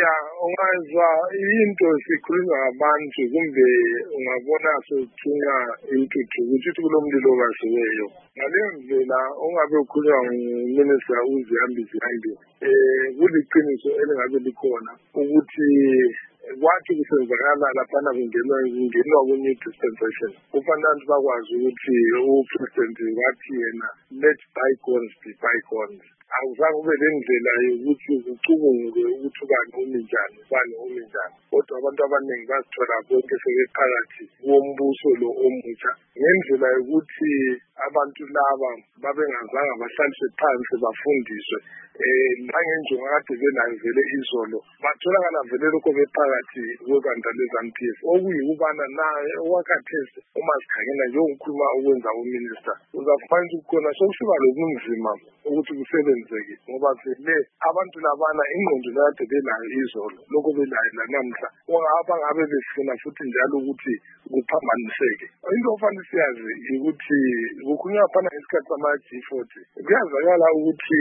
Ya, ungazwa into sikhuluma ngabantu kumbe ungabona sothunya intuthu ukuthi kulo mlilo kaziweyo. Ngaleyo ndlela ongabe ukhulunywa nguMinister uZiyambi, kuliqiniso elingabe likhona ukuthi kwathi kusenzakala laphana kungenwa kwenye dispensation. Kufanele abantu bakwazi ukuthi uPresident wathi yena let bygones be bygones. Awuzange ube lendlela yokuthi kucubungulwe ukuthi ubani umi njani, ubani umi njani. Kodwa abantu abaningi bazithola bonke sebephakathi kombuso lo omutsha ngendlela yokuthi abantu laba babengazange bahlaliswe phansi bafundiswe nangenjongo akade benayo vele izolo. Batholakala vele lokho bephakathi kwebandla leZANU-PF okuyikubana naye owakhathesi uma sikhangela njengokukhuluma okwenza uMinister uzafumana ukuthi khona sokusiba lokunzima ukuthi kusebenzeke ngoba vele abantu labana ingqondo lakade benayo izolo lokho belayo lanamhla bangabe befuna futhi njalo ukuthi kuphambaniseke. Into ofanele siyazi ukuthi kukhulunywa phana ngesikhathi sama-G40 kuyazakala ukuthi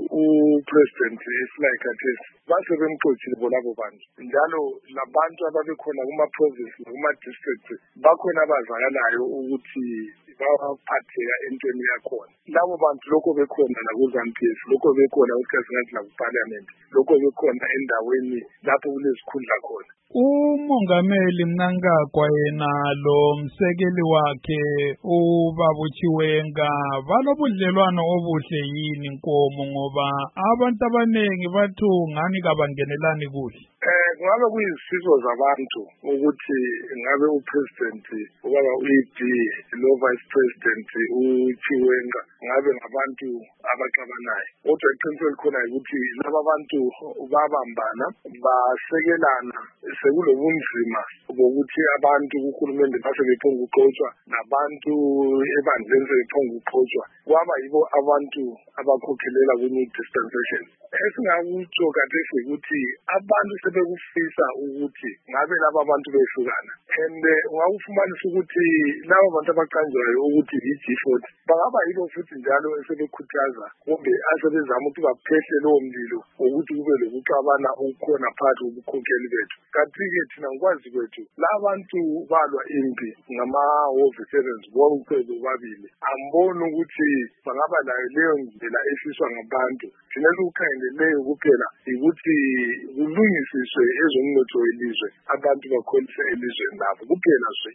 uPresident esilay khathesi base bemxothile bolabo bantu njalo labantu ababekhona kuma-province nakuma-districts bakhona abazakalayo ukuthi baphatheka entweni yakhona. Labo bantu lokho bekhona nakuZANU-PF, lokho bekhona kwesikhathi ngathi nakuParliament, lokho bekhona endaweni lapho kulezikhundla khona. uMongameli Mnangagwa yena lo msekeli wakhe uBaba Chiwenga balobudlelwano obuhle yini Nkomo ngoba abantu abaningi bathu ngani kabangenelani kuhle? Ngabe kuyisizo zabantu ukuthi ngabe uPresident ubaba uED lo Vice President uChiwenga ngabe ngabantu abaxabanayo. Kodwa iqiniso likhona ukuthi laba bantu babambana basekelana sekulobunzima bokuthi abantu kuhulumende base bephonga uqotshwa nabantu ebandleni sebephonga uqotshwa kwaba yibo abantu abakhokhelela kwenye dispensation. Esingakutsho kathesi ukuthi abantu sebekufisa ukuthi ngabe laba bantu behlukana and ungawufumanisa ukuthi laba bantu abaqanjwayo ukuthi i-G40 bangaba yibo futhi njalo esebekhuthaza kumbe asebezama ukuthi baphehle lowo mlilo ukuthi kube lokuxabana okukhona phakathi kobukhokheli bethu. Kanti-ke thina ngikwazi kwethu labantu balwa impi ngama-war veterans bonke bobabili amboni ukuthi bangaba nayo leyo ndlela efiswa ngabantu. Thina lokukhangeleleyo kuphela ukuthi kulungisiswe ezomnotho welizwe abantu bakholise elizweni labo kuphela nje.